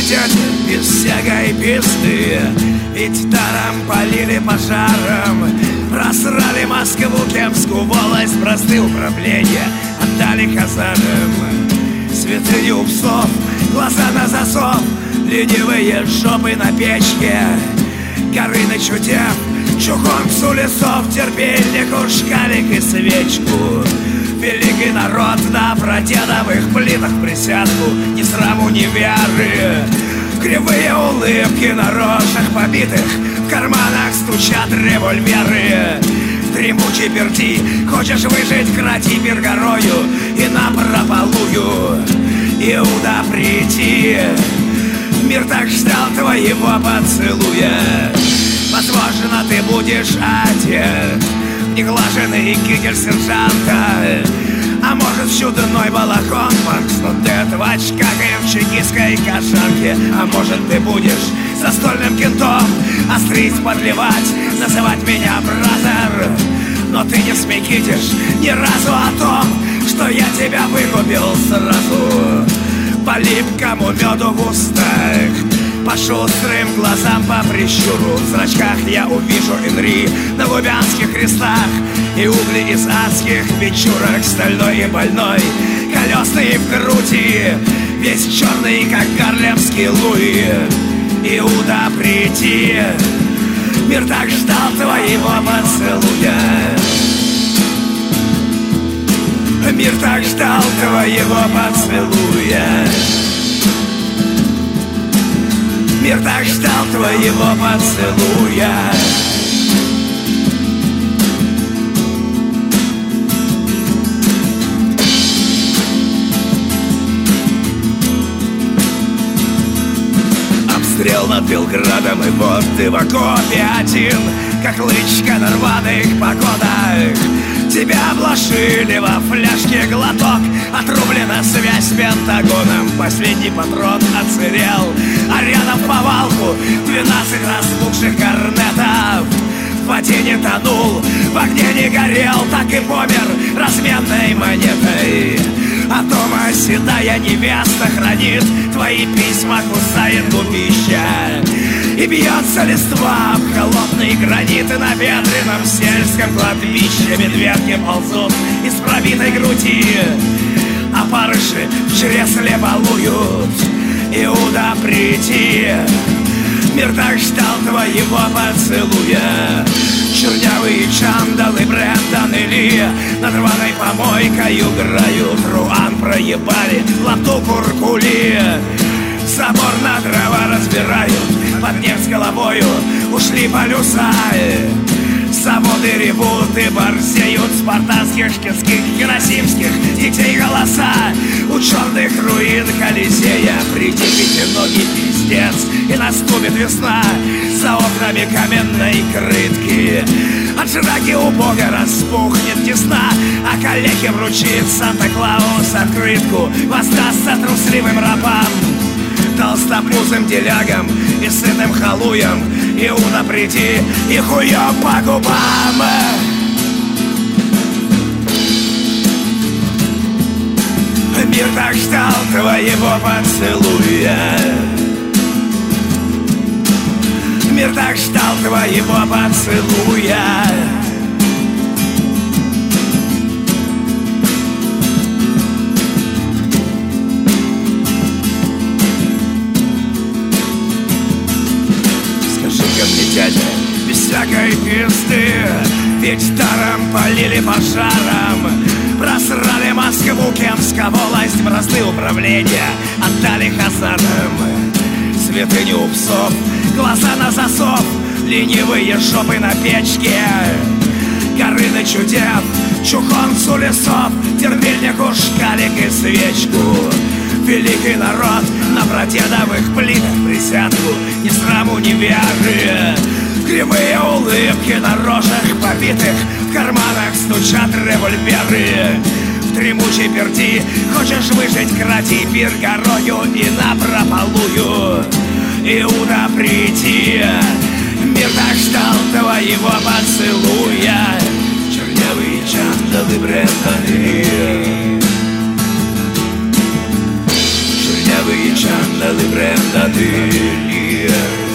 метели без всякой пизды. Ведь даром полили пожаром, просрали Москву, Кемскую волость, простые управления отдали казарам. Святыню псов, глаза на засов, ленивые жопы на печке. Горыныч удев, чухонцу лесов, терпельнику шкалик и свечку. Великий народ на прадедовых плитах присядку, ни сраму, ни веры. Кривые улыбки на рожах побитых, в карманах стучат револьверы. Дремучий перди, хочешь выжить, крати пергорою и напропалую. Иуда, приди, мир так ждал твоего поцелуя. Возможно, ты будешь одет в неглаженный китель сержанта, а может, в чудной балахон Маркс-Нудет в очках и в чекистской кошанке. А может, ты будешь застольным кентом острить, подливать, называть меня бразер. Но ты не смекитишь ни разу о том, что я тебя выкупил сразу. По липкому меду в устах, по шустрым глазам, по прищуру в зрачках я увижу Энри на лубянских крестах и угли из адских печурок, стальной и больной, колесный в груди, весь черный, как гарлемский Луи. Иуда, приди, мир так ждал твоего поцелуя. Мир так ждал твоего поцелуя. Мир так ждал твоего поцелуя. Обстрел над Белградом, и вот ты в окопе один, как лычка на рваных погодах. Тебя обложили во фляжке глоток, отрублена связь с Пентагоном. Последний патрон отсырел, а рядом в повалку 12 распухших корнетов. В воде не тонул, в огне не горел, так и помер разменной монетой. А дома седая невеста хранит твои письма, кусает губища. И бьется листва об холодный гранит, и на ветреном сельском кладбище медведки ползут из пробитой груди, а барыши в чресле балуют. Иуда, приди, мир так ждал твоего поцелуя. Чернявые Чандалы, Брэндон и Ли над рваной помойкой играют. Руан проебали, лапту куркули, забор на дрова разбирают. Под нефть с головою ушли полюса, заводы ревут и борзеют. Спартанских, шкетских, хиросимских детей голоса у черных руин Колизея. Придивите ноги, пиздец, и наступит весна за окнами каменной крытки. От жраки у Бога распухнет десна, а калеке вручит Санта-Клаус открытку. Воздастся трусливым рабам, толстопузым делягам и сытым халуям. Иуда, приди, и хуём по губам. Мир так ждал твоего поцелуя. Мир так ждал твоего поцелуя. Дядя, без всякой пизды, ведь даром полили пожаром, просрали Москву, Кемскую волость, бразды управления отдали хазарам. Святыню у псов, глаза на засов, ленивые жопы на печке. Горыныч удев, чухонцу лесов, терпельнику шкалик и свечку. Великий народ на прадедовых плитах присядку, ни сраму, ни веры. Кривые улыбки на рожах побитых, в карманах стучат револьверы. В дремучей перди хочешь выжить, крати пир горою и напропалую. Иуда, приди, мир так ждал твоего поцелуя. Чернявые Чандалы, Брэндон и Ли, чернявые Kände aldrig brända till igen.